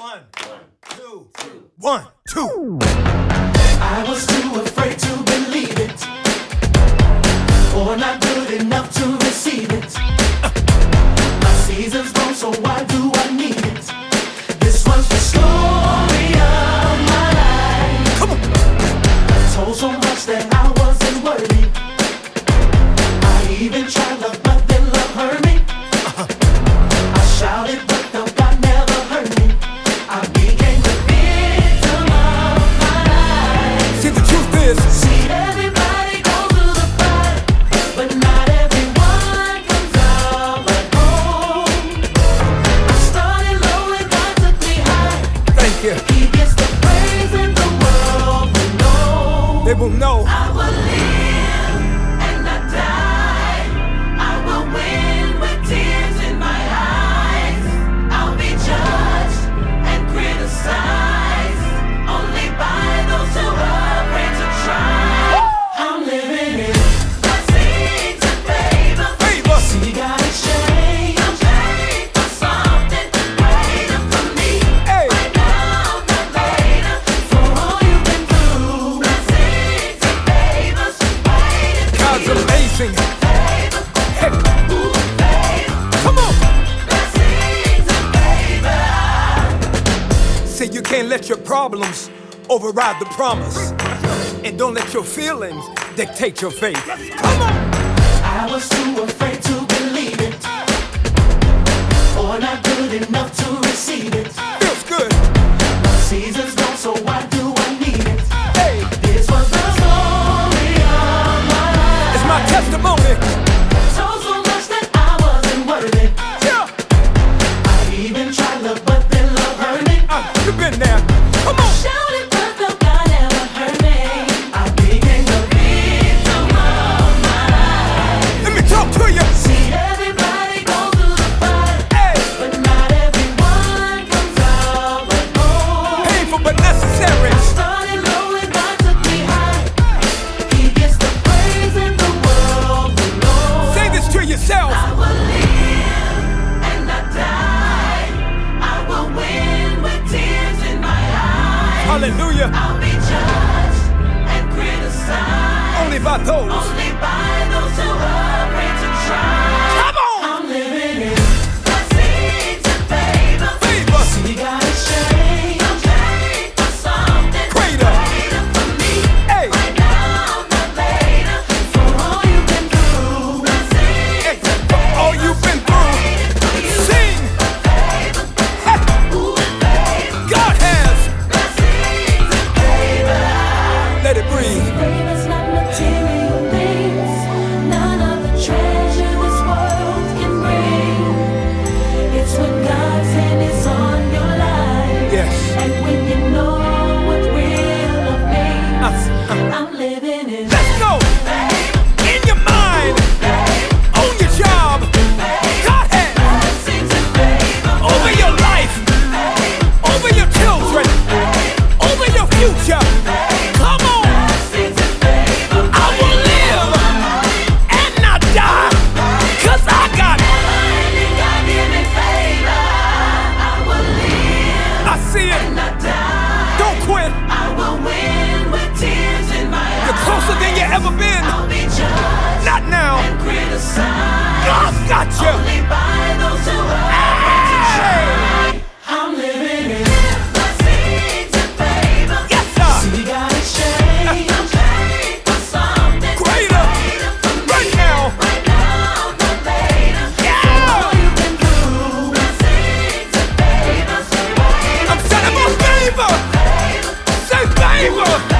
One, two, one, two. I was too afraid to believe it, or not good enough to receive it. My season's gone, so why do I need it? This was the story of my life. Come on. Told so much that I wasn't worthy. I even tried love, but then love hurt me. I shouted, but felt God never heard me. I became the victim of my life. See, the truth is, See, everybody goes through the fire, but not everyone comes out like gold. I started low and God took me high. thank you. He gets the praise and the world will know. They will know. I will live and not die. I will win with tears in my eyes. I'll be judged and criticized only by those who are afraid to try. I'm living in blessings and favor. Favor. See, God is changed. I'm paid for something greater for me. Hey. Right now, not later. For all you've been through, blessings and favors waiting for God's you. amazing. Favor, Hey, ooh, favor, come on. blessings and favor. See, you can't let your problems override the promise. And don't let your feelings dictate your faith. Come on. I was too afraid to believe it, or not good enough to receive it. Feels good. My season's gone, so why do I need it? Hey, This was the story of my life. it's my testimony. Told so much that I wasn't worthy. Yeah. I even tried love, but then love hurt me. You've been there. Come on. Shouted, but felt God never heard me. I became the victim of my life. Let me talk to you. See, everybody goes through the fire, Hey, but not everyone comes out like gold. painful but necessary. Started low and God took me high. He gets the praise and the world will know. Say this to yourself. I will live and not die. I will win with tears in my eyes. Hallelujah. I'll be judged and criticized Only by those. only by those who are afraid to try. Come on. I'm living in blessings and favor. Favor. See, God is changed. I'm paid for something Greater. for me. Hey, Right now, not later. For all you've been through, blessings hey, and for all you've been through. Sing. favor. Hey, Ooh, favor. God has. Blessings and favor. Let it breathe. Favor's not material things. None of the treasure this world can bring. It's when God's hand is on your life. Yes. And when you know what real love means. I'm living in Let's go. In your mind. On your job. God has. blessings and favor. Over your life. Over your children. Over your future. Come on. Blessings and favor. I will live and not die. 'Cause I got it. Finding God-given favor. I will live I see it. and not die. Don't quit. I will win with tears in my You're eyes. closer than you ever been. I'll be judged Not now. and criticized God's got you. only by those who are afraid to try. I'm living in blessings and favor. Yes, sir. See, God is changed. I'm paid for something Greater. for me. Right now. Right now, not later. Yeah. All you've been through, blessings and favors. I'm sending my favor. Say favor.